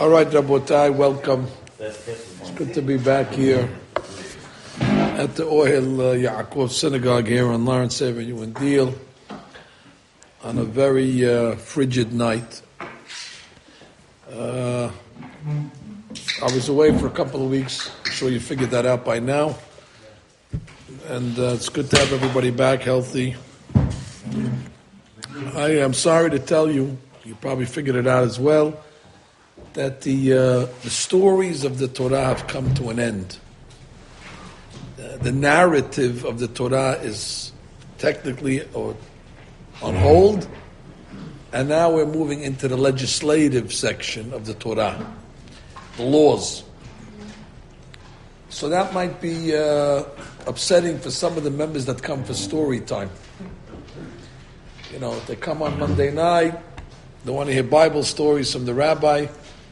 All right, Rabotai, welcome. It's good to be back here at the Ohel Yaakov Synagogue here on Lawrence Avenue in Deal on a very frigid night. I was away for a couple of weeks. I'm sure you figured that out by now. And it's good to have everybody back healthy. I am sorry to tell you, you probably figured it out as well, that the stories of the Torah have come to an end. The narrative of the Torah is technically on hold, and now we're moving into the legislative section of the Torah, the laws. So that might be upsetting for some of the members that come for story time. You know, they come on Monday night, they want to hear Bible stories from the rabbi.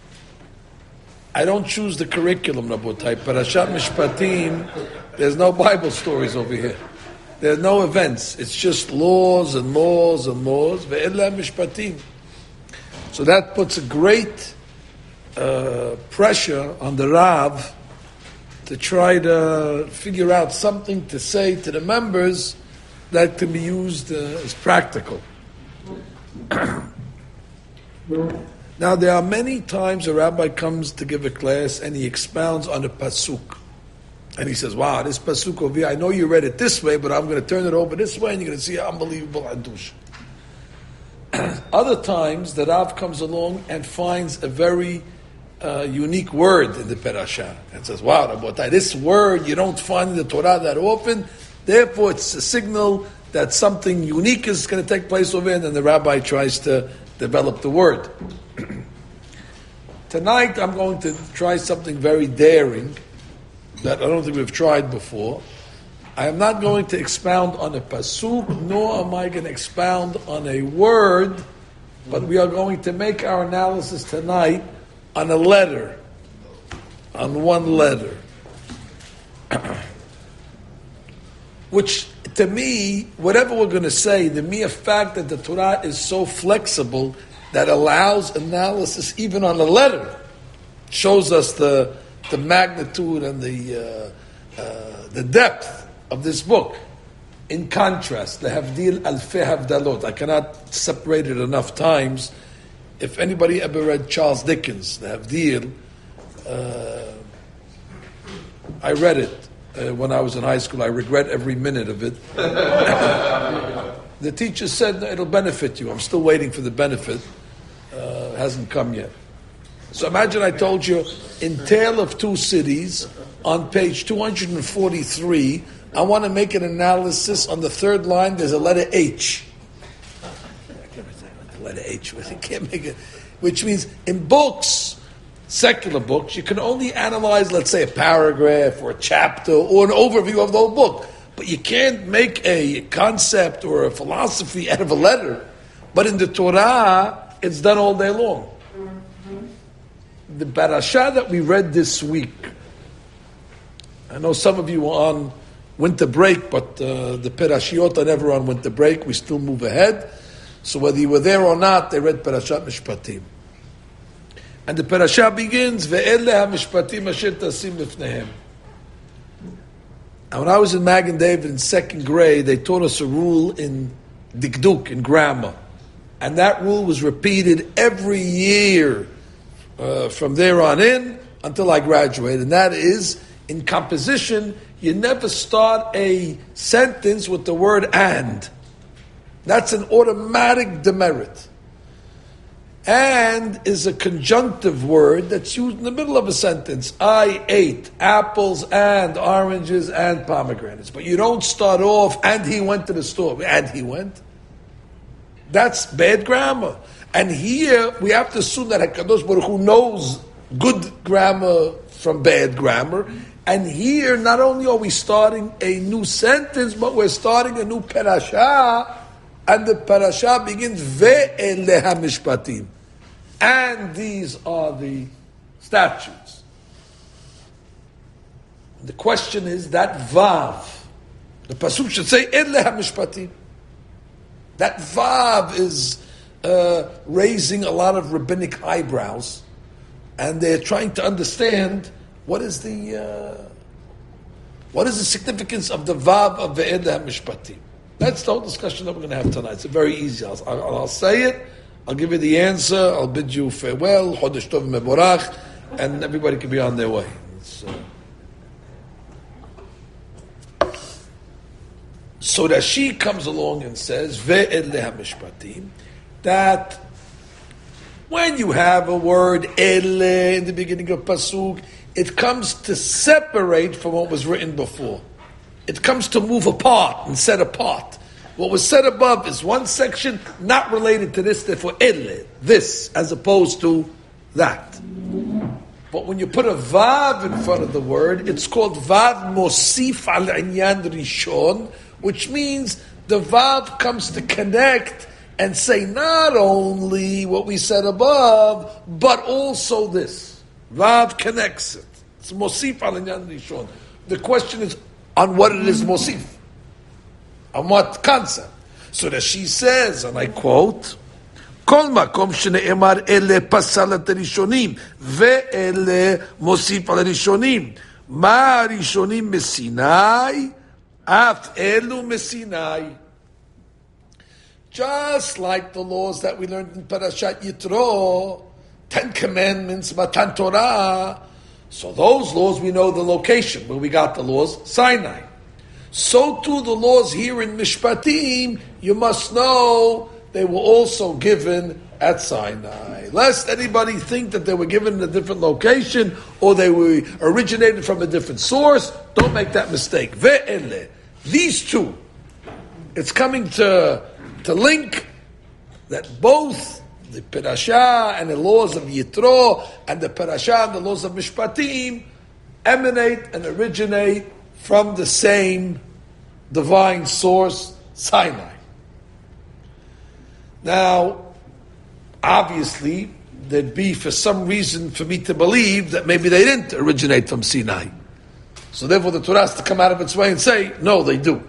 I don't choose the curriculum, Rabotai. Parashat Mishpatim, there's no Bible stories over here. There are no events. It's just laws and laws and laws. Ve'ela Mishpatim. So that puts a great pressure on the Rav to try to figure out something to say to the members that can be used as practical. Now, there are many times a rabbi comes to give a class and he expounds on a pasuk. And he says, wow, this pasuk over here, I know you read it this way, but I'm going to turn it over this way and you're going to see an unbelievable hadush. Other times, the Rav comes along and finds a very unique word in the parasha. And says, wow, Rabotai, this word you don't find in the Torah that often, therefore it's a signal that something unique is going to take place over here, and then the rabbi tries to develop the word. Tonight I'm going to try something very daring that I don't think we've tried before. I am not going to expound on a pasuk, nor am I going to expound on a word, but we are going to make our analysis tonight on a letter, on one letter. Which, to me, whatever we're going to say, the mere fact that the Torah is so flexible that allows analysis even on a letter shows us the magnitude and the depth of this book. In contrast, the Havdil Alfei Havdalot, I cannot separate it enough times. If anybody ever read Charles Dickens, the Havdil, I read it when I was in high school. I regret every minute of it. The teacher said it'll benefit you. I'm still waiting for the benefit. It hasn't come yet. So imagine I told you, in Tale of Two Cities, on page 243, I want to make an analysis on the third line. There's a letter H. Letter H. I can't make it. Which means in books, secular books, you can only analyze, let's say, a paragraph or a chapter or an overview of the whole book. But you can't make a concept or a philosophy out of a letter. But in the Torah, it's done all day long. The parasha that we read this week, I know some of you are on winter break, but the parashiot are never on winter break. We still move ahead. So whether you were there or not, they read Parashat Mishpatim. And the parasha begins, Ve'ele ha-mishpatim asher tasim lifnehem. And when I was in Magen David in second grade, they taught us a rule in Dikduk, in grammar. And that rule was repeated every year from there on in until I graduated. And that is, in composition, you never start a sentence with the word and. That's an automatic demerit. And is a conjunctive word that's used in the middle of a sentence. I ate apples and oranges and pomegranates. But you don't start off, and he went to the store. And he went. That's bad grammar. And here, we have to assume that HaKadosh Baruch Hu knows good grammar from bad grammar. And here, not only are we starting a new sentence, but we're starting a new parasha. And the parasha begins, Ve'ele ha-mishpatim. And these are the statutes. The question is that Vav. The pasuk should say, Ele ha-mishpatim. That Vav is raising a lot of rabbinic eyebrows. and they're trying to understand what is the significance of the Vav of Ve'edah HaMishpatim. That's the whole discussion that we're going to have tonight. It's very easy. I'll say it, I'll give you the answer, I'll bid you farewell, Chodesh Tov Mevorach, and everybody can be on their way. So Rashi comes along and says, Ve'edah HaMishpatim, that when you have a word ele in the beginning of pasuk, it comes to separate from what was written before. It comes to move apart and set apart. What was said above is one section not related to this, therefore ele, this, as opposed to that. But when you put a vav in front of the word, it's called vav mosif al inyan rishon, which means the vav comes to connect and say not only what we said above, but also this. Vav connects it. It's Mosif al Inyan Rishon. The question is on what it is Mosif. On what concept. So that she says, and I quote, כל מקום שנאמר אלה פסל את הראשונים, ואלה מוסיף על הראשונים. מה הראשונים מסיני? אף אלו מסיני. Just like the laws that we learned in Parashat Yitro, 10 Commandments, Matan Torah, so those laws we know the location where we got the laws, Sinai. So too the laws here in Mishpatim, you must know they were also given at Sinai. Lest anybody think that they were given in a different location or they were originated from a different source, don't make that mistake. Ve'ele, these two, it's coming to link that both the Parashah and the laws of Yitro and the Parashah and the laws of Mishpatim emanate and originate from the same divine source, Sinai. Now, obviously, there'd be for some reason for me to believe that maybe they didn't originate from Sinai. So therefore the Torah has to come out of its way and say, no, they do.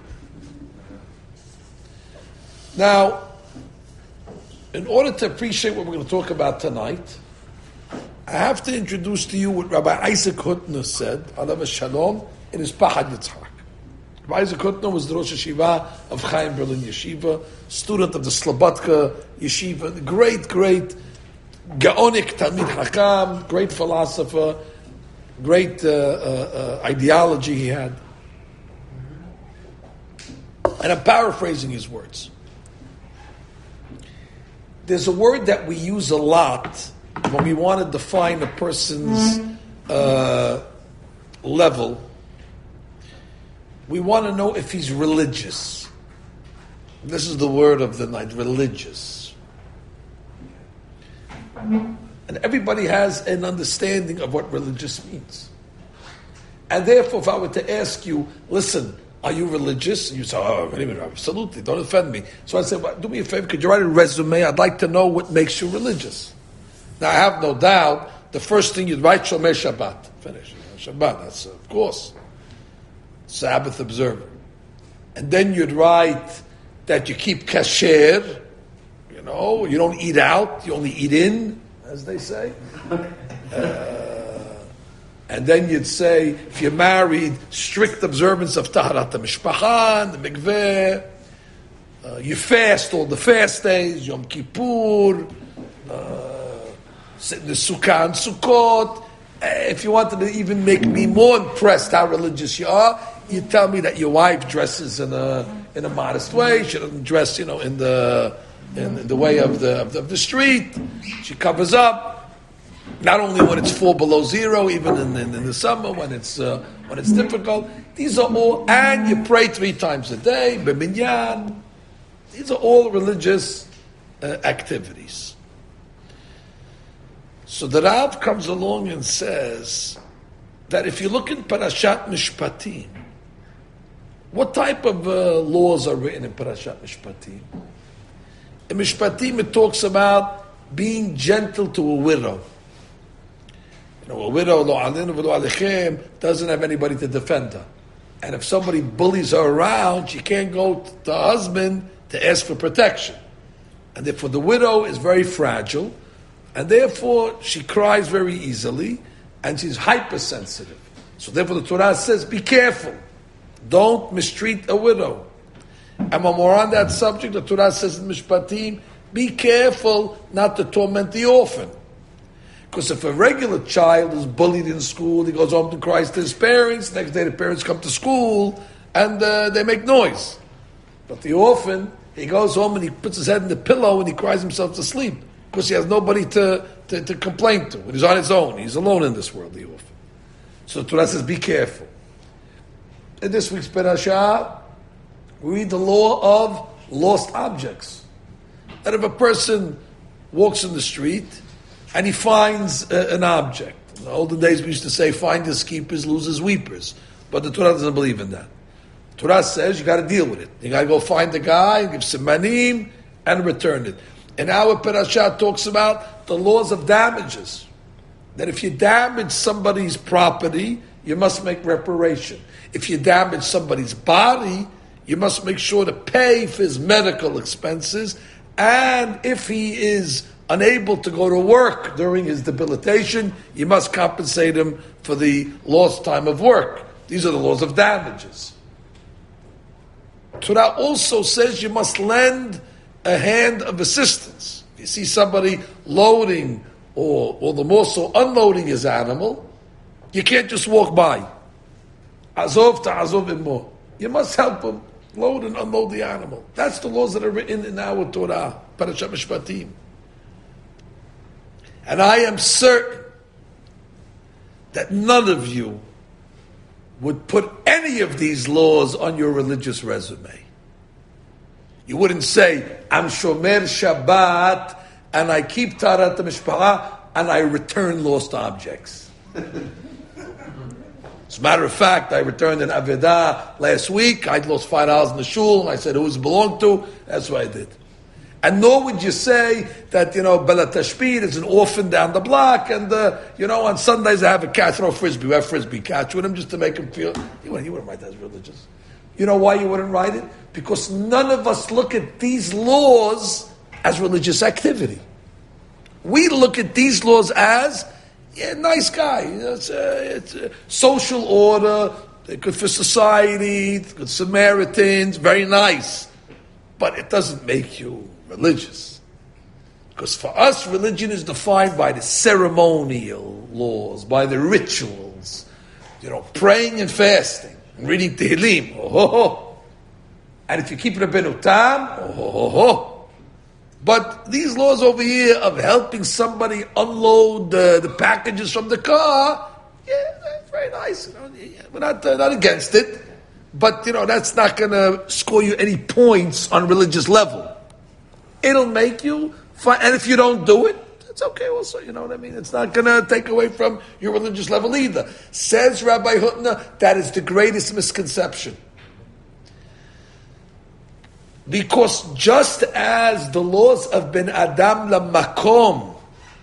Now, in order to appreciate what we're going to talk about tonight, I have to introduce to you what Rabbi Isaac Hutner said, Alav Shalom, in his Pachad Yitzchak. Rabbi Isaac Hutner was the Rosh Yeshiva of Chaim Berlin Yeshiva, student of the Slobodka Yeshiva, the great Gaonik Talmid Hakam, great philosopher, great ideology he had. And I'm paraphrasing his words. There's a word that we use a lot when we want to define a person's level. We want to know if he's religious. This is the word of the night, religious. And everybody has an understanding of what religious means. And therefore, if I were to ask you, listen, are you religious? And you say, oh, wait a minute, absolutely, don't offend me. So I said, well, do me a favor, could you write a resume? I'd like to know what makes you religious. Now, I have no doubt, the first thing you'd write, Shomer Shabbat. Finish. Shabbat, that's, of course, Sabbath observer. And then you'd write that you keep kasher, you don't eat out, you only eat in, as they say. And then you'd say, if you're married, strict observance of Taharat HaMishpacha, the mikveh, you fast all the fast days, Yom Kippur, sit in the Sukkah and Sukkot. If you wanted to even make me more impressed how religious you are, you tell me that your wife dresses in a modest way. She doesn't dress, in the way of the street. She covers up. Not only when it's 4 below zero, even in the summer when it's difficult. These are all, and you pray 3 times a day, b'minyan. These are all religious activities. So the Rav comes along and says that if you look in Parashat Mishpatim, what type of laws are written in Parashat Mishpatim? In Mishpatim it talks about being gentle to a widow. A widow, lo alinu v'lo alechem, doesn't have anybody to defend her. And if somebody bullies her around, she can't go to her husband to ask for protection. And therefore the widow is very fragile. And therefore, she cries very easily, and she's hypersensitive. So therefore the Torah says, be careful. Don't mistreat a widow. And when we're on that subject, the Torah says in Mishpatim, be careful not to torment the orphan. Because if a regular child is bullied in school, he goes home to cry to his parents, next day the parents come to school, and they make noise. But the orphan, he goes home and he puts his head in the pillow and he cries himself to sleep. Because he has nobody to complain to. He's on his own. He's alone in this world, the orphan. So the Torah says, be careful. In this week's parasha, we read the law of lost objects. That if a person walks in the street and he finds an object, in the olden days we used to say, finders keepers, losers weepers. But the Torah doesn't believe in that. The Torah says you got to deal with it. You got to go find the guy, give simanim, and return it. And our parasha talks about the laws of damages. That if you damage somebody's property, you must make reparation. If you damage somebody's body, you must make sure to pay for his medical expenses. And if he is unable to go to work during his debilitation, you must compensate him for the lost time of work. These are the laws of damages. Torah also says you must lend a hand of assistance. If you see somebody loading or the more so unloading his animal, you can't just walk by. Azov to azov imo. You must help him load and unload the animal. That's the laws that are written in our Torah, Parashat Mishpatim. And I am certain that none of you would put any of these laws on your religious resume. You wouldn't say, I'm Shomer Shabbat, and I keep Taharat HaMishpacha, and I return lost objects. As a matter of fact, I returned an Avedah last week. I lost $5 in the shul, and I said, who does it belong to? That's what I did. And nor would you say that, Bela Tashbir is an orphan down the block, and, on Sundays I have a catch, frisbee. We have frisbee catch with him just to make him feel. You wouldn't write that as religious. You know why you wouldn't write it? Because none of us look at these laws as religious activity. We look at these laws as, nice guy. It's a social order, good for society, good Samaritans, very nice. But it doesn't make you religious. Because for us, religion is defined by the ceremonial laws, by the rituals, praying and fasting, and reading Tehillim, And if you keep Rabbeinu Tam, But these laws over here of helping somebody unload the packages from the car, that's very nice. We're not against it. But, that's not going to score you any points on religious level. It'll make you fine. And if you don't do it, it's okay also, you know what I mean? It's not going to take away from your religious level either. Says Rabbi Hutner, that is the greatest misconception. Because just as the laws of Ben Adam Lamakom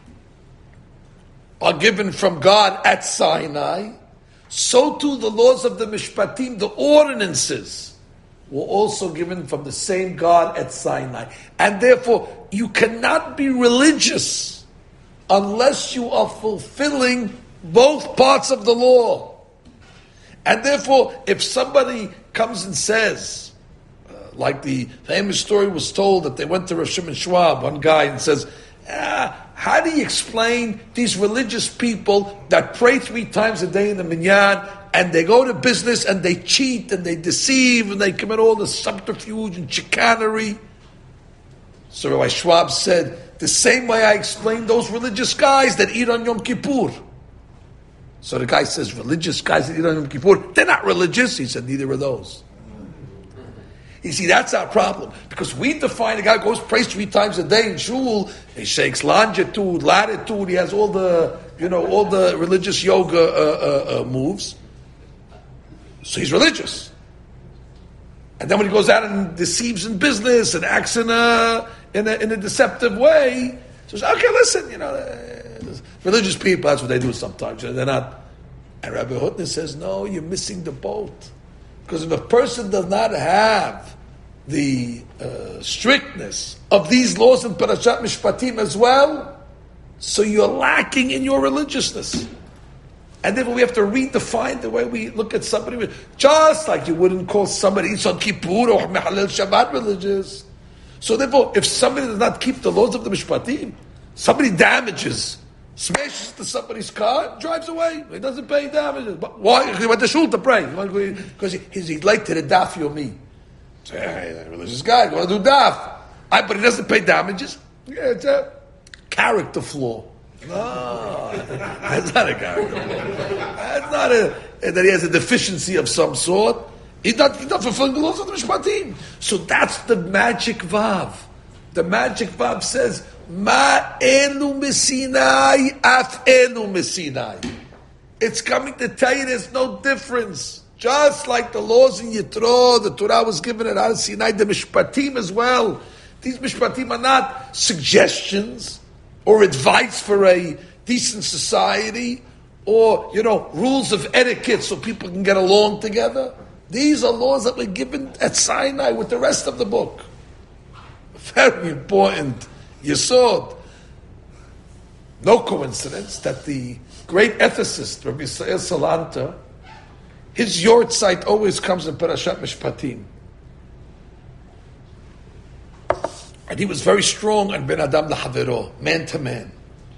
are given from God at Sinai, so too the laws of the Mishpatim, the ordinances, were also given from the same God at Sinai. And therefore, you cannot be religious unless you are fulfilling both parts of the law. And therefore, if somebody comes and says, like the famous story was told that they went to Rosh Shimon Schwab, one guy, and says, how do you explain these religious people that pray 3 times a day in the minyan, and they go to business and they cheat and they deceive and they commit all the subterfuge and chicanery? So Rabbi Schwab said, the same way I explain those religious guys that eat on Yom Kippur. So the guy says, religious guys that eat on Yom Kippur, they're not religious. He said, neither are those. You see, that's our problem. Because we define a guy who goes prays 3 times a day in shul, he shakes longitude, latitude, he has all the religious yoga moves. So he's religious. And then when he goes out and deceives in business and acts in a deceptive way, he says, okay, listen, religious people, that's what they do sometimes. They're not. And Rabbi Hutner says, no, you're missing the boat. Because if a person does not have the strictness of these laws in Parashat Mishpatim as well, so you're lacking in your religiousness. And therefore we have to redefine the way we look at somebody. Just like you wouldn't call somebody Yom Kippur or Mehalel Shabbat religious. So therefore, if somebody does not keep the laws of the Mishpatim, somebody damages, smashes to somebody's car, drives away. He doesn't pay damages. But why? He went to shul to pray. Because he's late to the daf yomi. So, hey, religious guy, going to do daf. But he doesn't pay damages. Yeah, it's a character flaw. No, that's not a character flaw. That's not that he has a deficiency of some sort. He's not fulfilling the laws of the Mishpatim. So that's the magic vav. The magic vav says, Ma elu mesinai, af elu mesinai. It's coming to tell you there's no difference. Just like the laws in Yitro, the Torah was given at Har Sinai, the Mishpatim as well. These Mishpatim are not suggestions or advice for a decent society or, rules of etiquette so people can get along together. These are laws that were given at Sinai with the rest of the book. Very important yesod. No coincidence that the great ethicist, Rabbi Yisrael Salanter, his yortzeit always comes in Parashat Mishpatim. And he was very strong on Ben Adam L'Havero, man to man.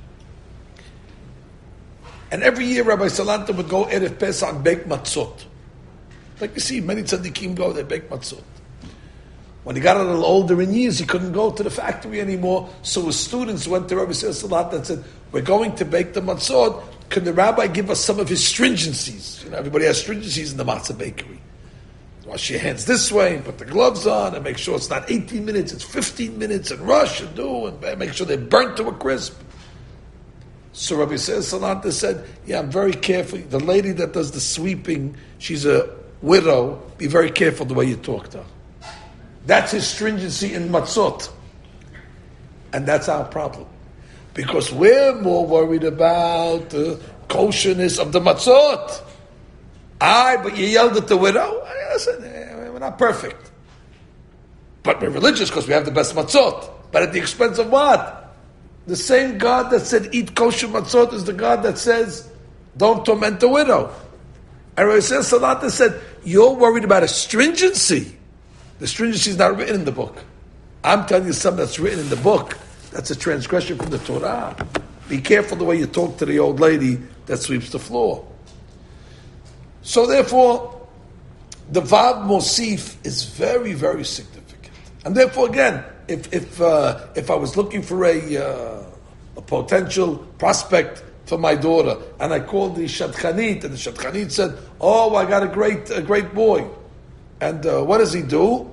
And every year Rabbi Salanter would go Erev Pesach and bake matzot. Like you see, many tzaddikim go, they bake matzot. When he got a little older in years, he couldn't go to the factory anymore, so his students went to Rabbi Salanter and said, we're going to bake the matzot, can the rabbi give us some of his stringencies? Everybody has stringencies in the matzah bakery. Wash your hands this way, and put the gloves on, and make sure it's not 18 minutes, it's 15 minutes, and rush and do, and make sure they're burnt to a crisp. So Rabbi Salanter said, yeah, I'm very careful. The lady that does the sweeping, she's a widow, be very careful the way you talk to her. That's his stringency in matzot. And that's our problem. Because we're more worried about the kosherness of the matzot. But you yelled at the widow? Listen, we're not perfect. But we're religious because we have the best matzot. But at the expense of what? The same God that said eat kosher matzot is the God that says don't torment the widow. And Rabbi Salanter said, you're worried about a stringency. The stringency is not written in the book. I'm telling you something that's written in the book. That's a transgression from the Torah. Be careful the way you talk to the old lady that sweeps the floor. So therefore, the Vav Mosif is very, very significant. And therefore, again, if I was looking for a potential prospect for my daughter, and I called the Shadchanit, and the Shadchanit said, "Oh, I got a great boy," and what does he do?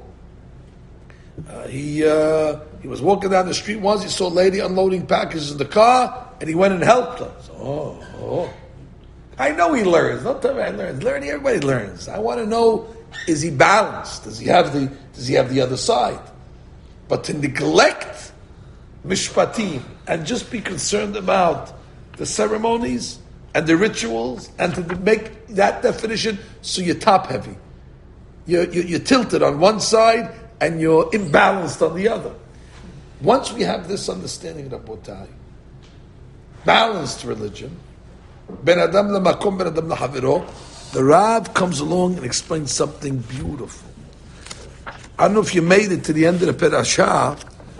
He was walking down the street once. He saw a lady unloading packages in the car, and he went and helped her. So, I know he learns. Don't tell me I learns. Learning, everybody learns. I want to know: is he balanced? Does he have the other side? But to neglect mishpatim and just be concerned about the ceremonies and the rituals and to make that definition, so you're top heavy. You're tilted on one side and you're imbalanced on the other. Once we have this understanding, Rabotai, balanced religion, Ben Adam lemakom, Ben Adam lahaviro, the Rav comes along and explains something beautiful. I don't know if you made it to the end of the Perashah,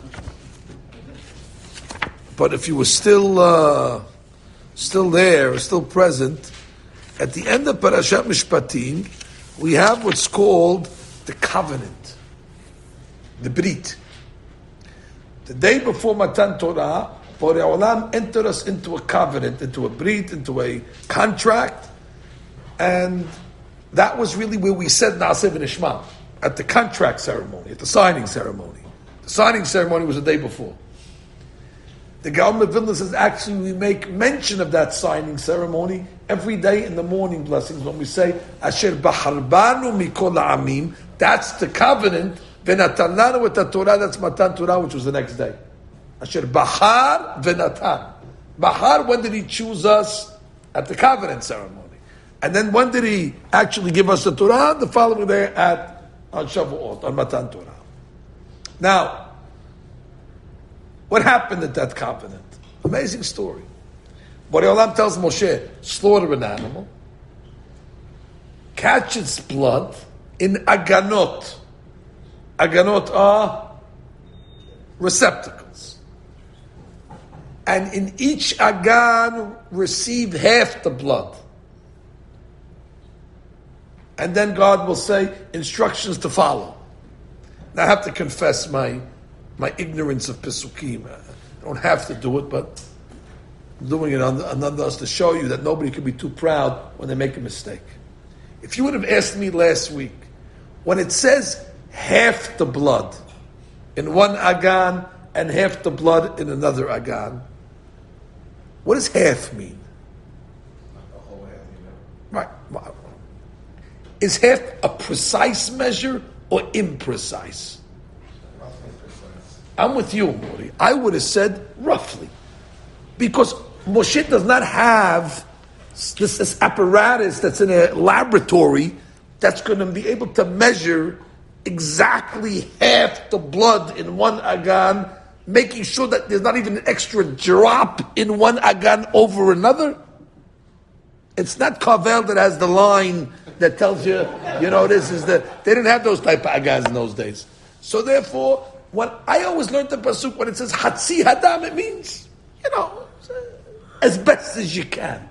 but if you were still there, or still present, at the end of Parashat Mishpatim, we have what's called the covenant, the Brit. The day before Matan Torah, Borei Olam entered us into a covenant, into a Brit, into a contract, and that was really where we said Na'aseh v'Nishma, at the contract ceremony, at the signing ceremony. The signing ceremony was the day before. The Gaon of Vilna says, actually, we make mention of that signing ceremony every day in the morning blessings when we say, Asher b'harbanu mikol ha'amim, that's the covenant, v'natan lanu et Torah, that's Matan Torah, which was the next day. Asher b'har v'natan. B'har, when did he choose us? At the covenant ceremony. And then when did he actually give us the Torah? The following day on Shavuot, on Matan Torah. Now, what happened at that covenant? Amazing story. Borei Olam tells Moshe, slaughter an animal, catch its blood in aganot. Aganot are receptacles. And in each agan, receive half the blood. And then God will say, instructions to follow. Now I have to confess my ignorance of Pesukim. I don't have to do it, but I'm doing it on us to show you that nobody can be too proud when they make a mistake. If you would have asked me last week, when it says half the blood in one agan and half the blood in another agan, what does half mean? Right. Is half a precise measure or imprecise? I'm with you, Mori. I would have said roughly. Because Moshe does not have this apparatus that's in a laboratory that's going to be able to measure exactly half the blood in one agan, making sure that there's not even an extra drop in one agan over another. It's not Kavel that has the line that tells you, this is they didn't have those type of agans in those days. So therefore, when I always learned the pasuk, when it says Hatzi Hadam, it means, as best as you can.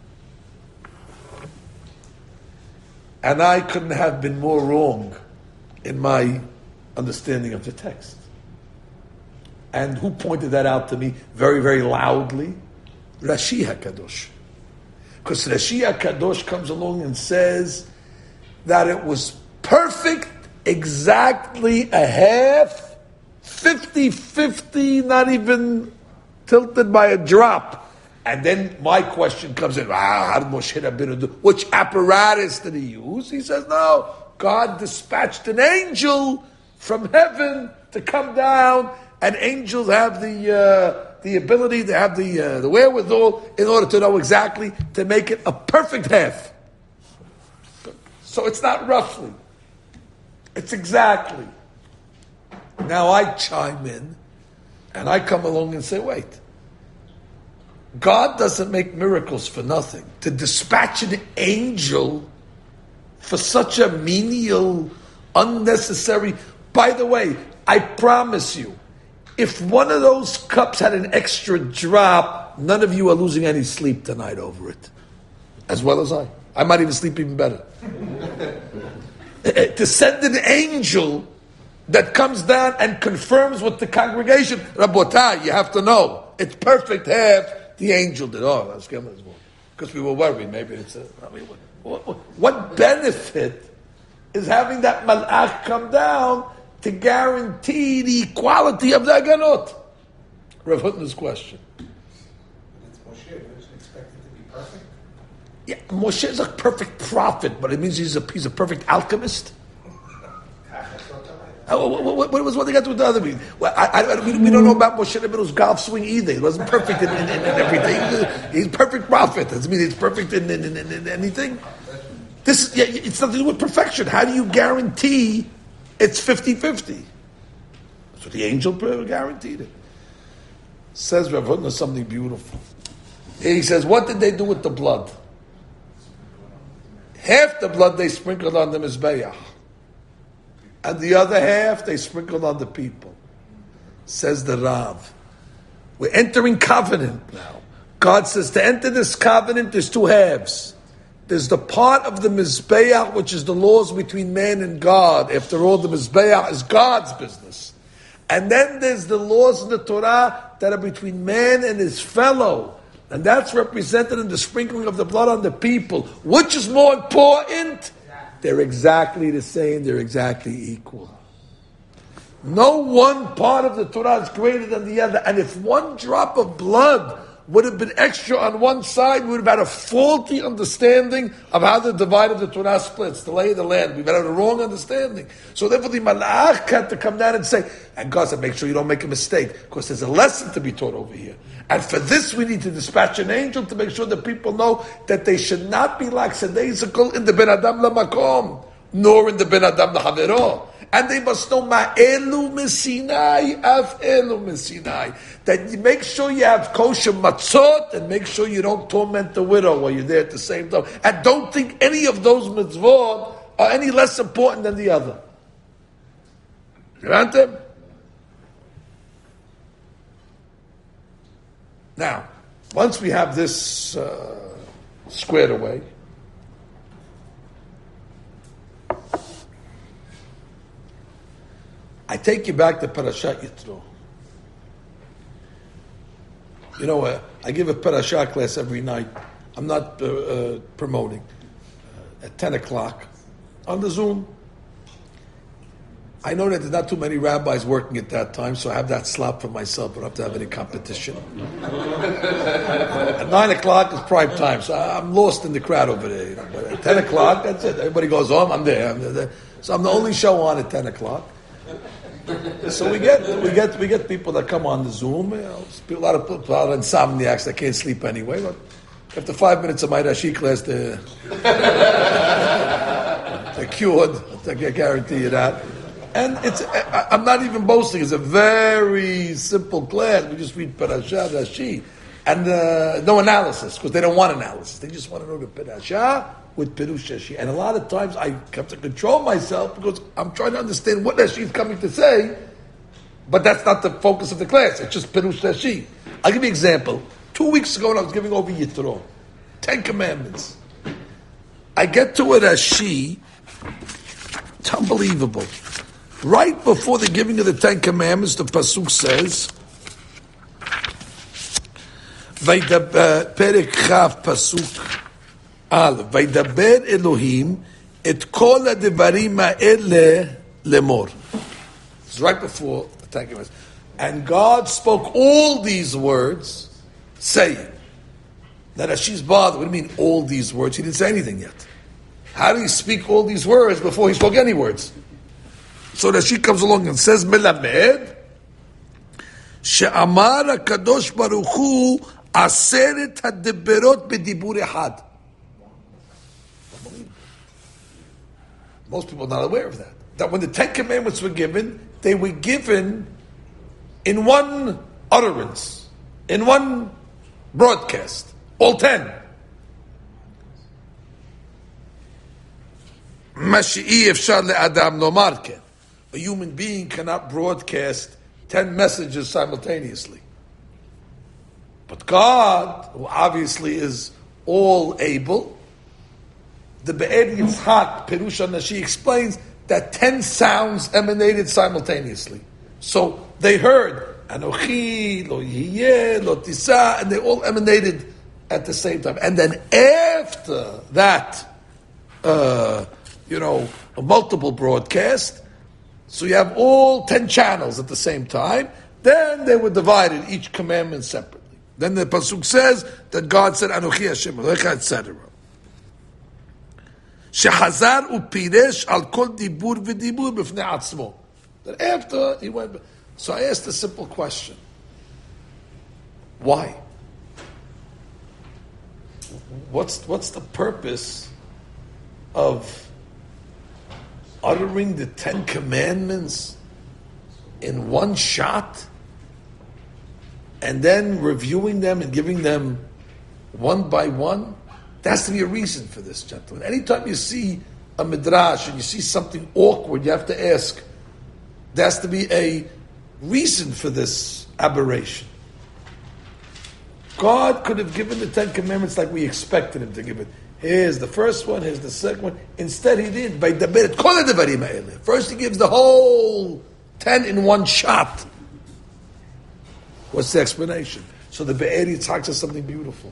And I couldn't have been more wrong in my understanding of the text. And who pointed that out to me very, very loudly? Rashi HaKadosh. Because Rashi HaKadosh comes along and says that it was perfect, exactly a half, 50-50, not even tilted by a drop. And then my question comes in, how did Moshe Rabbeinu do? Which apparatus did he use? He says, no, God dispatched an angel from heaven to come down, and angels have the ability, they have the wherewithal in order to know exactly, to make it a perfect half. So it's not roughly. It's exactly. Now I chime in, and I come along and say, wait. God doesn't make miracles for nothing. To dispatch an angel for such a menial, unnecessary... By the way, I promise you, if one of those cups had an extra drop, none of you are losing any sleep tonight over it. As well as I. I might even sleep even better. To send an angel that comes down and confirms with the congregation, Rabotai, you have to know, it's perfect half, the angel did. Oh, that's good. Because we were worried, maybe it's what benefit is having that malach come down to guarantee the equality of the aganot? Rav Hutner's question. It's Moshe. Wasn't expected to be perfect. Yeah, Moshe is a perfect prophet, but it means he's a perfect alchemist. What they got to do with the other meaning? Well, we don't know about Moshe Rabbeinu's golf swing either. He wasn't perfect in everything. He's a perfect prophet. Doesn't mean he's perfect in anything. It's nothing to do with perfection. How do you guarantee it's 50-50? So the angel guaranteed it. Says Rav Hutner something beautiful. He says, what did they do with the blood? Half the blood they sprinkled on the Mizbeach. And the other half, they sprinkled on the people. Says the Rav. We're entering covenant now. God says to enter this covenant, there's two halves. There's the part of the Mizbeach, which is the laws between man and God. After all, the Mizbeach is God's business. And then there's the laws in the Torah that are between man and his fellow. And that's represented in the sprinkling of the blood on the people. Which is more important? They're exactly the same. They're exactly equal. No one part of the Torah is greater than the other. And if one drop of blood would have been extra on one side, we would have had a faulty understanding of how the divide of the Torah splits, the lay of the land. We've had a wrong understanding. So therefore the Malach had to come down and say, and God said, make sure you don't make a mistake, because there's a lesson to be taught over here. And for this we need to dispatch an angel to make sure that people know that they should not be like lackadaisical in the Ben Adam Lamakom, nor in the Ben Adam Lahavero. And they must know ma'elu mesinai, af elu mesinai. That you make sure you have kosher matzot, and make sure you don't torment the widow while you're there at the same time. And don't think any of those mitzvot are any less important than the other. You want them? Now, once we have this squared away, I take you back to Parashat Yitro. You know, I give a Parashat class every night. I'm not promoting. At 10 o'clock on the Zoom. I know that there's not too many rabbis working at that time, so I have that slot for myself. I don't have to have any competition. At 9 o'clock is prime time, so I'm lost in the crowd over there. You know. But at 10 o'clock, that's it. Everybody goes home, I'm there. So I'm the only show on at 10 o'clock. So we get people that come on the Zoom. You know, a lot of people are insomniacs that can't sleep anyway. But after 5 minutes of my Rashi class, they're cured. I can guarantee you that. And I'm not even boasting. It's a very simple class. We just read Parashat Rashi, and no analysis because they don't want analysis. They just want to know the Parashat with Pirush Rashi. And a lot of times I have to control myself because I'm trying to understand what Rashi is coming to say, but that's not the focus of the class. It's just Pirush Rashi. I'll give you an example. 2 weeks ago when I was giving over Yitro, 10 Commandments, I get to a Rashi, it's unbelievable. Right before the giving of the 10 Commandments, the Pasuk says, Perek Chav Pasuk Al, Vaydaber Elohim et kol hadevarim ha'ele lemor. It's right before the 10 Commandments. And God spoke all these words, saying, that Rashi's bothered. What do you mean all these words? He didn't say anything yet. How do you speak all these words before he spoke any words? So Rashi comes along and says, Melamed, she'amar HaKadosh Baruch Hu aseret hadeberot bedibur ehad. Most people are not aware of that. That when the 10 Commandments were given, they were given in one utterance, in one broadcast, all 10. Mashi'i efshar le'adam lomar ken. A human being cannot broadcast 10 messages simultaneously. But God, who obviously is all able, the Be'er Yitzhak, Perush Nashi, explains that 10 sounds emanated simultaneously. So they heard, Anochi, Lo Yiyeh, Lo Tisa, and they all emanated at the same time. And then after that, a multiple broadcast, so you have all 10 channels at the same time. Then they were divided, each commandment separately. Then the Pasuk says that God said, Anochi Hashem Elohecha, etc. Shehazar upiresh al kol dibur v'dibur b'fnei atzmo. That after he went... So I asked a simple question. Why? What's the purpose of uttering the 10 Commandments in one shot and then reviewing them and giving them one by one? There has to be a reason for this, gentlemen. Anytime you see a midrash and you see something awkward, you have to ask, there has to be a reason for this aberration. God could have given the 10 Commandments like we expected him to give it. Here's the first one, here's the second one. Instead he did. First he gives the whole 10 in one shot. What's the explanation? So the Be'er Yitzhak says something beautiful.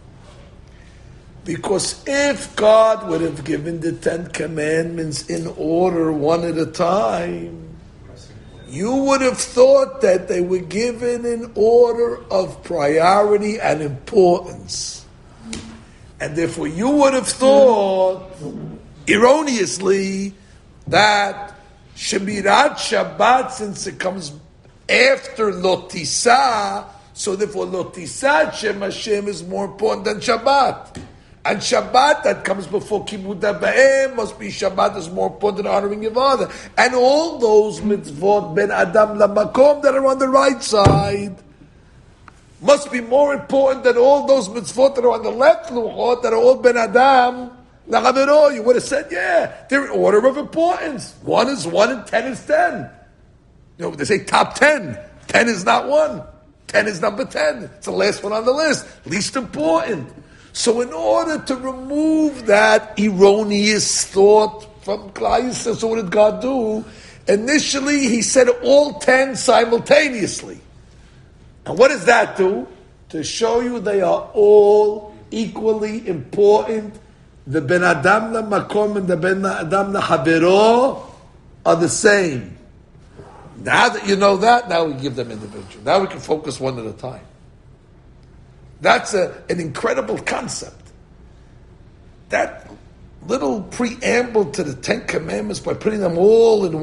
Because if God would have given the 10 Commandments in order one at a time, you would have thought that they were given in order of priority and importance. And therefore you would have thought, erroneously, that Shemirat Shabbat, since it comes after Lotisa, so therefore Lotisa Shem Hashem is more important than Shabbat. And Shabbat that comes before Kibbutz Ba'em must be Shabbat is more important than honoring your father. And all those mitzvot ben Adam lamakom that are on the right side must be more important than all those mitzvot that are on the left luchot that are all ben Adam lachavero. You would have said, yeah, they're in order of importance. 1 is 1 and 10 is 10. You know, they say top 10. 10 is not 1. 10 is number 10. It's the last one on the list. Least important. So in order to remove that erroneous thought from Klal Yisrael, so what did God do? Initially, he said all 10 simultaneously. And what does that do? To show you they are all equally important. The Ben Adam Makom and the Ben Adam Havero are the same. Now that you know that, now we give them individual. Now we can focus one at a time. That's an incredible concept. That little preamble to the 10 Commandments by putting them all in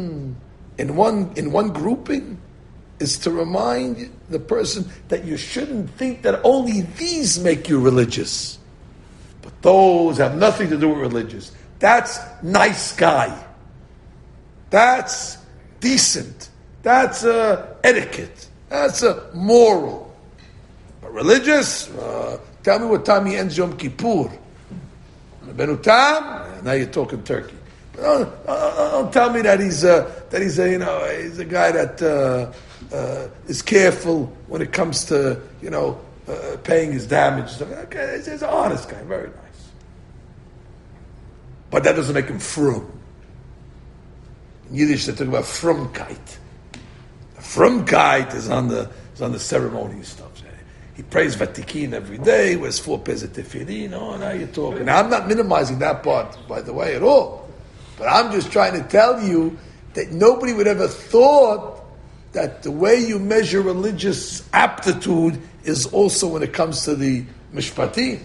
one grouping is to remind the person that you shouldn't think that only these make you religious. But those have nothing to do with religious. That's nice guy. That's decent. That's etiquette. That's moral. But religious? Tell me what time he ends Yom Kippur. Benutam? Now you're talking Turkey. Don't tell me that he's a guy that is careful when it comes to paying his damage. Okay, he's an honest guy, very nice. But that doesn't make him frum. In Yiddish, they talk about frumkeit. Frumkeit is on the ceremony stuff. He prays Vatikin every day, wears 4 pairs of tefillin. Oh, now you're talking. Now, I'm not minimizing that part, by the way, at all. But I'm just trying to tell you that nobody would ever thought that the way you measure religious aptitude is also when it comes to the mishpatim.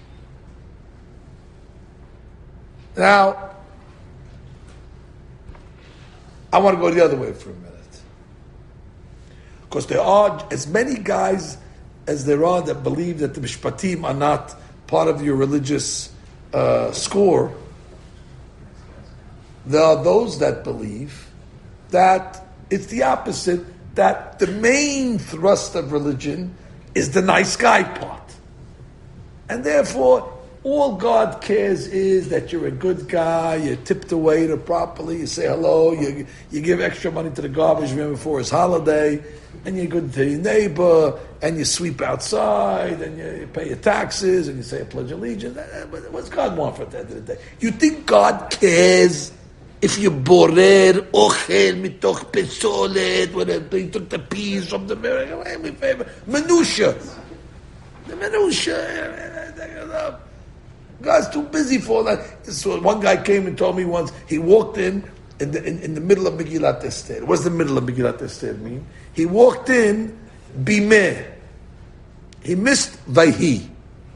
Now, I want to go the other way for a minute. Because there are as many guys as there are that believe that the mishpatim are not part of your religious score. There are those that believe that it's the opposite, that the main thrust of religion is the nice guy part. And therefore, all God cares is that you're a good guy, you tip the waiter properly, you say hello, you give extra money to the garbage man before his holiday, and you're good to your neighbor, and you sweep outside, and you pay your taxes, and you say a pledge of allegiance. What's God want for at the end of the day? You think God cares if you borer, ochel, mitoch pesolet, whatever, you took the peas from the mirror, minutia. The minutia. God's too busy for that. So one guy came and told me once, he walked in the middle of Megillat Esther. What does the middle of Megillat Esther mean? He walked in, Bimeh. He missed Vayhi.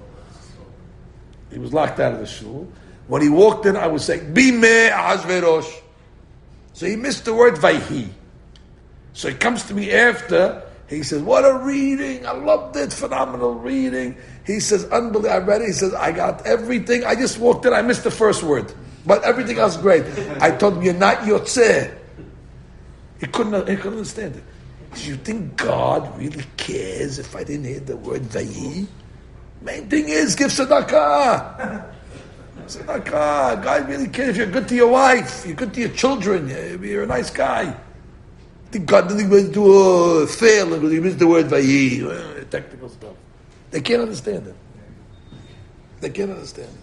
He was locked out of the shul. When he walked in, I was saying, Bimeh Ahashverosh. So he missed the word Vayhi. So he comes to me after, he says, what a reading, I loved it, phenomenal reading. He says, unbelievable, I read it, he says, I got everything, I just walked in, I missed the first word. But everything else great. I told him, you're not yotzeh. He couldn't understand it. Do you think God really cares if I didn't hear the word Vayi? Main thing is, give tzedakah. Tzedakah. God really cares if you're good to your wife, you're good to your children, you're a nice guy. I think God didn't do a fail because he missed the word Vayi. Technical stuff. They can't understand it. They can't understand it.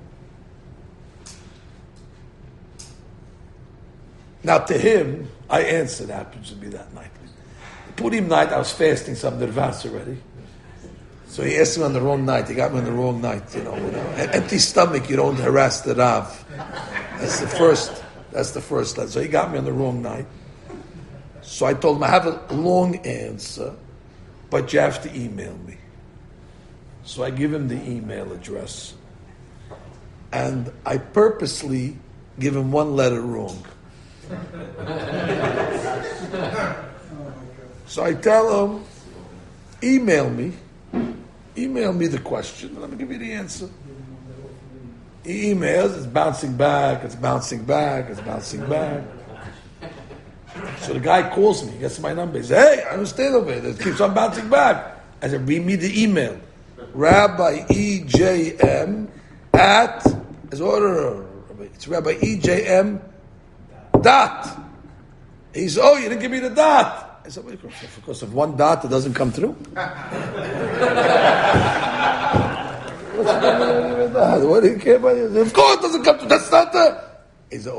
Now to him, I answered, happens to be that night. Purim night, I was fasting some dervas already. So he asked me on the wrong night. He got me on the wrong night. An empty stomach, you don't harass the Rav. That's the first. So he got me on the wrong night. So I told him, I have a long answer, but you have to email me. So I give him the email address. And I purposely give him one letter wrong. So I tell him, email me the question, and I'm going to give you the answer. He emails, it's bouncing back, it's bouncing back, it's bouncing back. So the guy calls me, he gets my number, he says, hey, I understand over here, it keeps on bouncing back. I said, read me the email. Rabbi EJM at, it's Rabbi EJM dot. He said, oh, you didn't give me the dot. I said, well, because of one dot, it doesn't come through. What do you care about it? Of course it doesn't come through. That's not the... He said,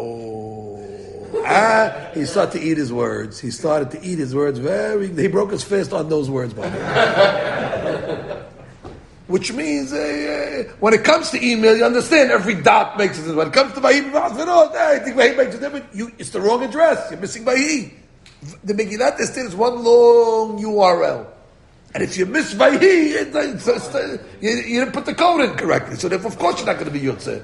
he started to eat his words. He broke his fist on those words, by the way. Which means, when it comes to email, you understand every dot makes a difference. When it comes to Vahi, I think Vahi makes a difference. It's the wrong address. You're missing Vahi. The Megillat Esther is one long URL. And if you miss Vahi, you didn't put the code in correctly. So therefore, of course, you're not going to be Yotzeh.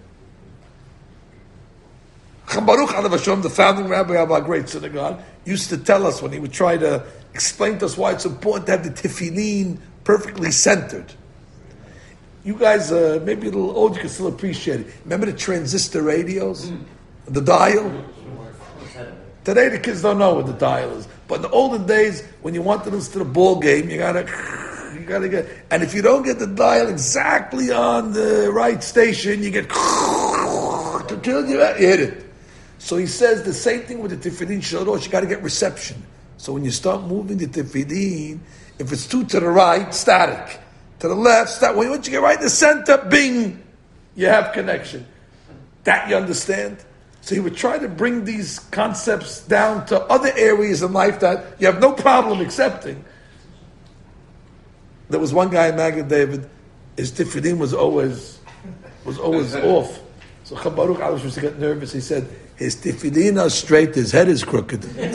Chacham Baruch Alav Hashem, the founding rabbi of our great synagogue, used to tell us when he would try to explain to us why it's important to have the tefillin perfectly centered. You guys, maybe a little old, you can still appreciate it. Remember the transistor radios? The dial? Today the kids don't know what the dial is. But in the olden days, when you want to listen to the ball game, you gotta get, and if you don't get the dial exactly on the right station, you get, you hit it. So he says the same thing with the tefillin shalosh, you gotta get reception. So when you start moving the tefillin, if it's too to the right, static. To the left, static. Once you get right in the center, bing, you have connection. That you understand? So he would try to bring these concepts down to other areas in life that you have no problem accepting. There was one guy in Maggid David, his tefillin was always off. So Chacham Baruch Alav used to get nervous. He said, his tefillin are straight, his head is crooked. He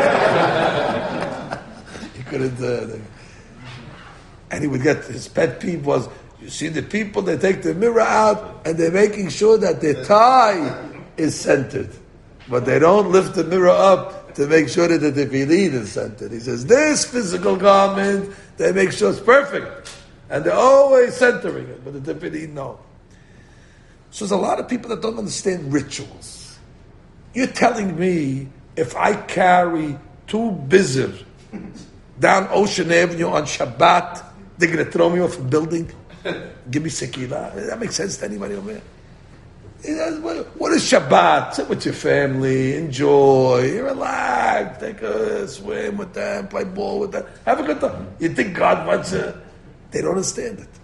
couldn't... and he would get, his pet peeve was, you see the people, they take the mirror out and they're making sure that their tie is centered. But they don't lift the mirror up to make sure that the tefillin is centered. He says, this physical garment, they make sure it's perfect. And they're always centering it, but the tefillin, no. So there's a lot of people that don't understand rituals. You're telling me if I carry 2 bizr down Ocean Avenue on Shabbat, they're going to throw me off a building? Give me sekila. That makes sense to anybody over here? What is Shabbat? Sit with your family, enjoy, relax, take a swim with them, play ball with them, have a good time. You think God wants it? They don't understand it.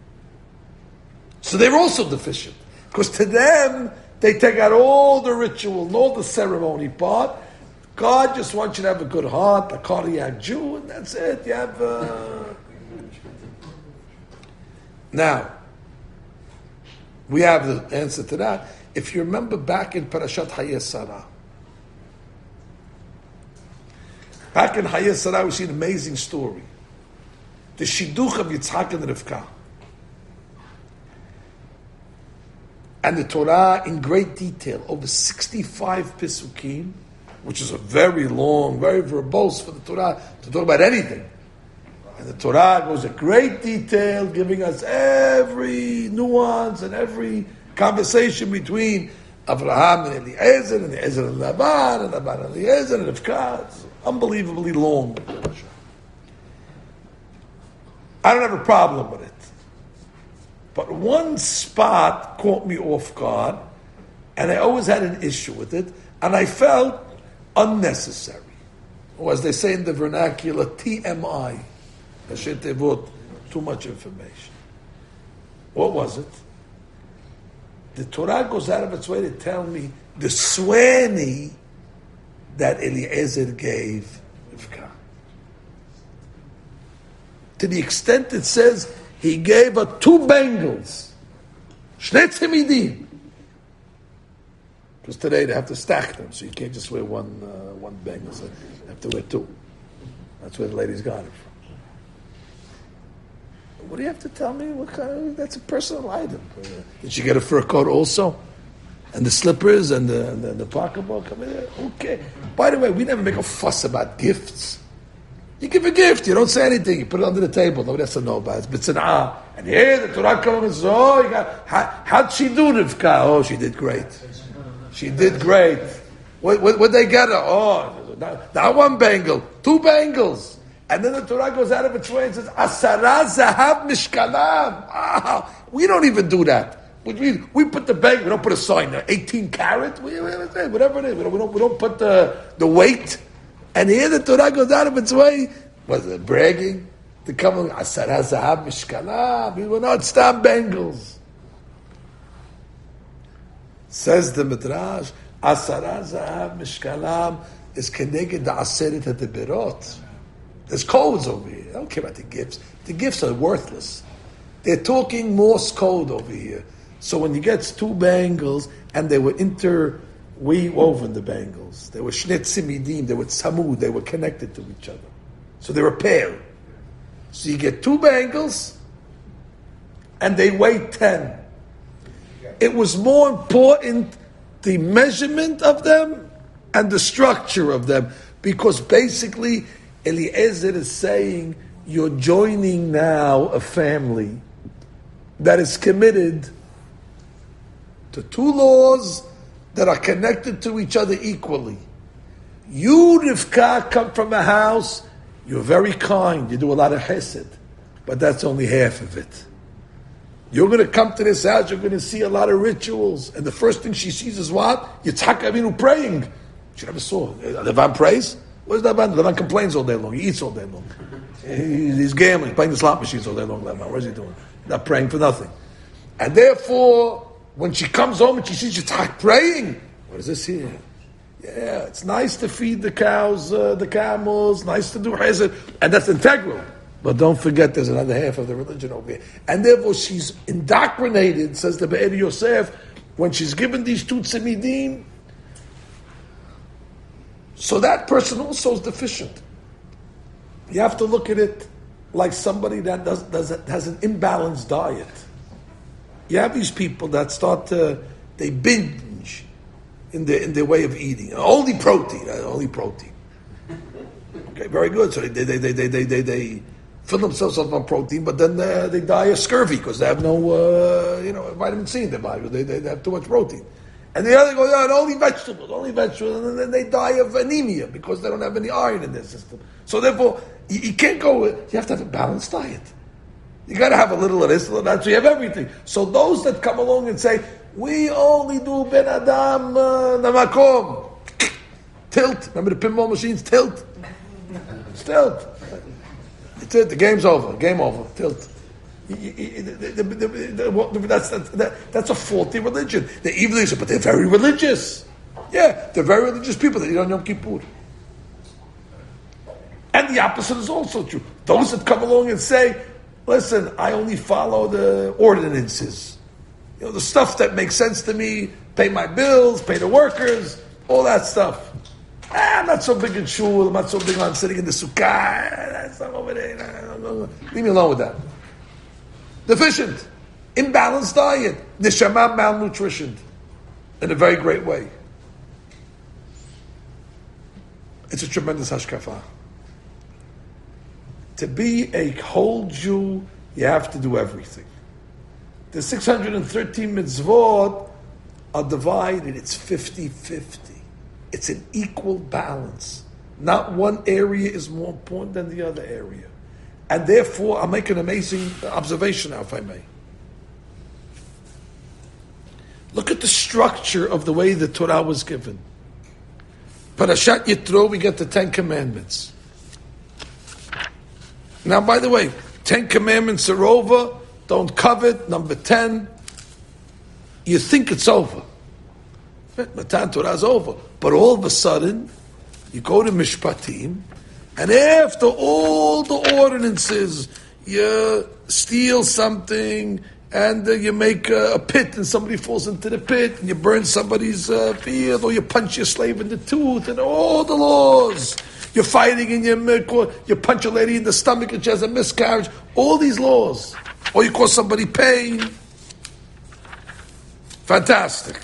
So they're also deficient. Because to them, they take out all the ritual and all the ceremony part. God just wants you to have a good heart, a cardiac Jew, and that's it. You have... Now, we have the answer to that. If you remember back in Parashat Hayei Sarah, back in Hayei Sarah, we see an amazing story. The Shidduch of Yitzhak and Rivka. And the Torah in great detail, over 65 Pesukim, which is a very long, very verbose for the Torah to talk about anything. And the Torah goes in great detail, giving us every nuance and every conversation between Avraham and Eliezer, and Eliezer and Laban, and Laban and Eliezer, and Rivka. It's unbelievably long. I don't have a problem with it. But one spot caught me off guard, and I always had an issue with it, and I felt unnecessary. Or as they say in the vernacular, TMI. Too much information. What was it? The Torah goes out of its way to tell me the sweani that Eliezer gave Rivka. To the extent it says he gave her 2 bangles. Shnei tzimidim. Because today they have to stack them, so you can't just wear one bangle. So you have to wear 2. That's where the ladies got it from. What do you have to tell me? What kind of, that's a personal item. Did she get a fur coat also? And the slippers and the pocketbook? I mean, okay. By the way, we never make a fuss about gifts. You give a gift, you don't say anything, you put it under the table, nobody has to know about it. It's b'tzana'ah. And here the Torah comes and says, oh, how'd she do, Rivka? Oh, she did great. She did great. What they get her? Oh, not one bangle, 2 bangles. And then the Torah goes out of its way and says, Asara zahab mishkalam. Wow. We don't even do that. We put the bangle, we don't put a sign there, 18 carat, whatever it is. We don't put the weight. And here the Torah goes out of its way. Was it bragging? To come on, Asara zahab mishkalam. We will not stop bangles. Says the Midrash, Asara zahab mishkalam is keneged the aseret at the berot. There's codes over here. I don't care about the gifts. The gifts are worthless. They're talking Morse code over here. So when you get 2 bangles, and they were interwoven, the bangles, they were shnet simidim, they were tzamud, they were connected to each other. So they were a pair. So you get 2 bangles, and they weigh 10. It was more important the measurement of them and the structure of them, because basically Eliezer is saying you're joining now a family that is committed to 2 laws that are connected to each other equally. You, Rivka, come from a house, you're very kind, you do a lot of chesed, but that's only half of it. You're going to come to this house, you're going to see a lot of rituals, and the first thing she sees is what? Yitzhak Avinu praying. She never saw. Levan prays? What is Levan? Levan complains all day long, he eats all day long. He's gambling, playing the slot machines all day long, Levan. What is he doing? Not praying for nothing. And therefore, when she comes home and she sees Yitzhak praying, what is this here? Yeah, it's nice to feed the cows, the camels, nice to do chesed, and that's integral. But don't forget there's another half of the religion over here. And therefore she's indoctrinated, says the Be'er Yosef, when she's given these 2 tzimidim, so that person also is deficient. You have to look at it like somebody that has an imbalanced diet. You have these people that they binge in their way of eating. Only protein. Okay, very good. So they fill themselves up on protein, but then they die of scurvy because they have no vitamin C in their body. They have too much protein. And the other go, only vegetables, and then they die of anemia because they don't have any iron in their system. So therefore, you can't go. You have to have a balanced diet. You got to have a little of this, a little of that, so you have everything. So those that come along and say, we only do Ben Adam Namakom, tilt. Remember the pinball machines? Tilt. It's tilt. It's it. The game's over. Game over. Tilt. That's a faulty religion. They're evil, but they're very religious. Yeah, they're very religious people that eat on Yom Kippur. And the opposite is also true. Those that come along and say, listen, I only follow the ordinances. The stuff that makes sense to me, pay my bills, pay the workers, all that stuff. I'm not so big in shul, I'm not so big on sitting in the sukkah. That's not over there. Leave me alone with that. Deficient. Imbalanced diet. Neshama malnutritioned. In a very great way. It's a tremendous hashkafa. To be a whole Jew, you have to do everything. The 613 mitzvot are divided, it's 50-50. It's an equal balance. Not one area is more important than the other area. And therefore, I'll make an amazing observation now, if I may. Look at the structure of the way the Torah was given. Parashat Yitro, we get the 10 Commandments. Now, by the way, 10 Commandments are over. Don't covet. Number 10. You think it's over. Matan Torah is over. But all of a sudden, you go to Mishpatim, and after all the ordinances, you steal something, and you make a pit, and somebody falls into the pit, and you burn somebody's field, or you punch your slave in the tooth, and all the laws. You're fighting in your mikvah, you punch a lady in the stomach and she has a miscarriage. All these laws. Or you cause somebody pain. Fantastic.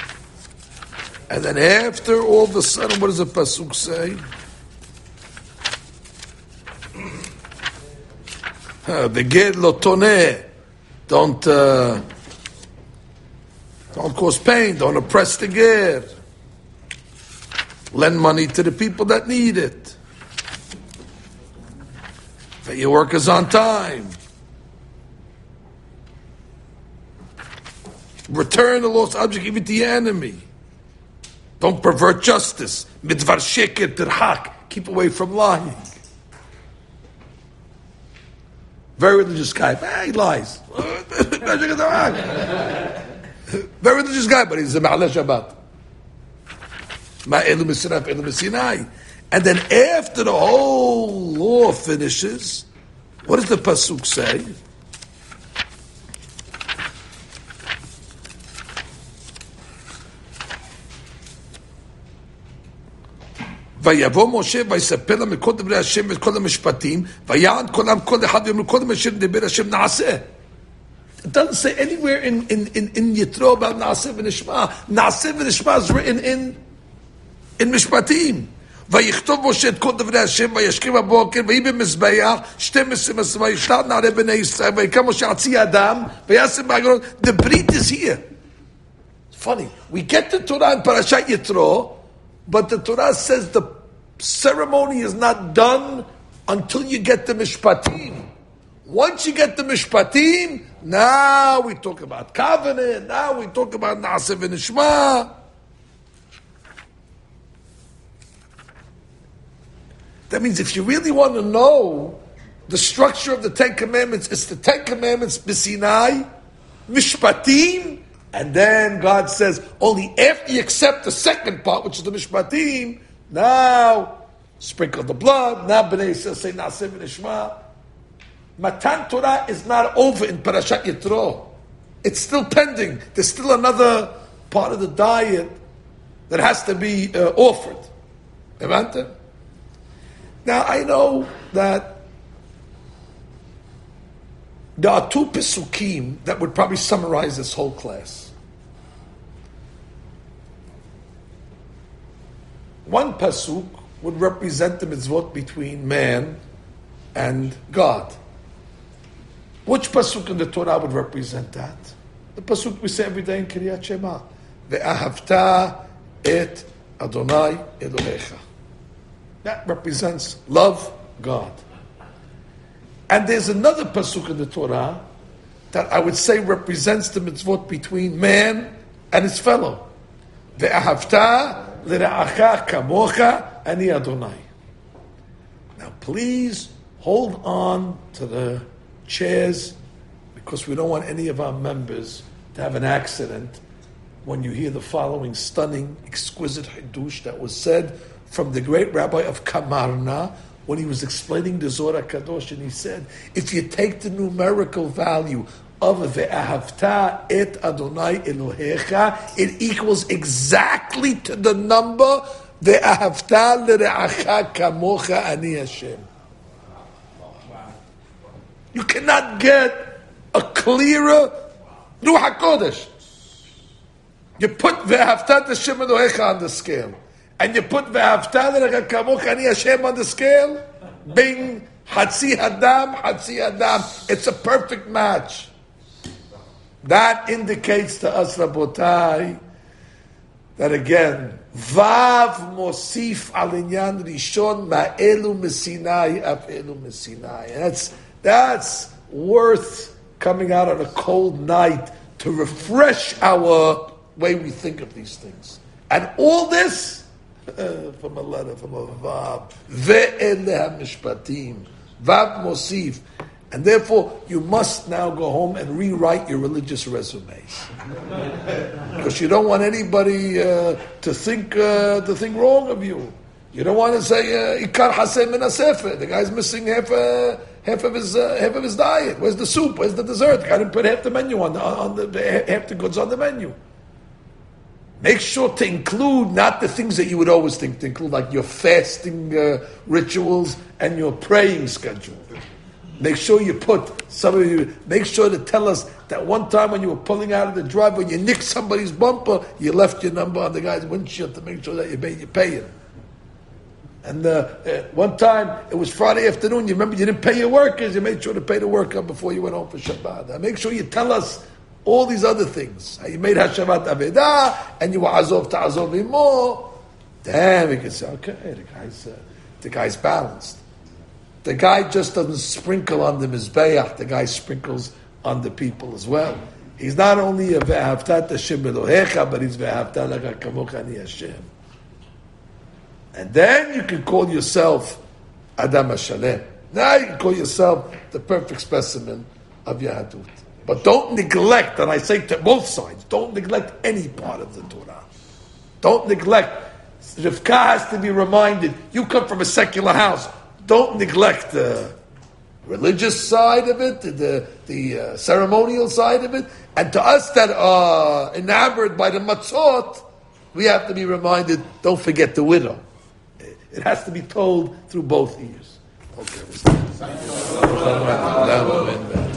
And then after all of a sudden, what does the pasuk say? The ger lo toneh. Don't cause pain. Don't oppress the ger. Lend money to the people that need it. Pay your workers on time. Return the lost object even to your enemy. Don't pervert justice. Midvar sheker tirhak. Keep away from lying. Very religious guy. He lies. Very religious guy, but he's a Ma'ala Shabbat. Ma'elu Misraf, Elu Mesinai. And then after the whole law finishes, what does the Pasuk say? ויבוא משה ויספר להם מכל דברי השם ואת כל המשפטים ויען כל אחד ויאמרו כל אשר דיבר השם נעשה. It doesn't say anywhere in Yitro about Naaseh v'nishma. Naaseh v'nishma is written in Mishpatim. ויכתוב משה את כל דברי השם וישכיב הבוקר ויהי במזבח 12 מסוה ישלח נערי בני ישראל ויקם משה עצי אדם ויעשה בעגלות. The brit is here. It's funny. We get the Torah in Parashat Yitro, but the Torah says the ceremony is not done until you get the Mishpatim. Once you get the Mishpatim, now we talk about covenant, now we talk about Naaseh v'nishma. That means if you really want to know the structure of the Ten Commandments, it's the Ten Commandments, B'Sinai, Mishpatim, and then God says, only after you accept the second part, which is the Mishpatim, now sprinkle the blood, now B'nai Yisrael say Naaseh v'nishma. Matan Torah is not over in Parashat Yitro. It's still pending. There's still another part of the diet that has to be offered. Evante? Now I know that there are two Pesukim that would probably summarize this whole class. One Pasuk would represent the mitzvot between man and God. Which pasuk in the Torah would represent that? The pasuk we say every day in Kiryat Shema. Ve'ahavta et Adonai Elohecha. That represents love God. And there's another pasuk in the Torah that I would say represents the mitzvot between man and his fellow. Ve'ahavta l'ra'acha kamocha ani Adonai. Now please hold on to the chairs, because we don't want any of our members to have an accident when you hear the following stunning, exquisite Hidush that was said from the great rabbi of Kamarna when he was explaining the Zohar Kadosh, and he said, if you take the numerical value of Ve'ahavta et Adonai Elohecha, it equals exactly to the number Ve'ahavta l're'acha kamocha ani Hashem. You cannot get a clearer Ruach HaKodesh. You put Ve'ahavta Hashem Elohecha on the scale, and you put Ve'ahavta l're'acha kamocha ani Hashem on the scale, bing, Hatzi Hadam, Hatzi Hadam. It's a perfect match. That indicates to us, Rabotai, that again, Vav Mosif Alinyan Rishon Ma'elu Mesinai Afelu Mesinai. And that's worth coming out on a cold night to refresh our way we think of these things. And all this from a letter, from a Vav. Ve'ele HaMishpatim. Vav Mosif. And therefore, you must now go home and rewrite your religious resumes, because you don't want anybody to think wrong of you. You don't want to say Ikar Hasem Min HaSefer. The guy's missing half of his diet. Where's the soup? Where's the dessert? The guy didn't put half the menu on the half the goods on the menu. Make sure to include not the things that you would always think to include, like your fasting rituals and your praying schedule. Make sure you put some of you. Make sure to tell us that one time when you were pulling out of the driveway, you nicked somebody's bumper, you left your number on the guy's windshield to make sure that you're paying. And one time, it was Friday afternoon, you remember you didn't pay your workers, you made sure to pay the worker before you went home for Shabbat. Make sure you tell us all these other things. You made Hashavat Avedah, and you were Azov Ta'azov Imo. Then we can say, okay, the guy's balanced. The guy just doesn't sprinkle on the Mizbeach, the guy sprinkles on the people as well. He's not only a Ve'ahavtat Hashem Elohecha, but he's Ve'ahavtat Laka Kamocha Ani Hashem. And then you can call yourself Adam HaShalem. Now you can call yourself the perfect specimen of Yahadut. But don't neglect, and I say to both sides, don't neglect any part of the Torah. Don't neglect. Rivka has to be reminded, you come from a secular house. Don't neglect the religious side of it, the ceremonial side of it. And to us that are enamored by the matzot, we have to be reminded, don't forget the widow. It has to be told through both ears. Okay.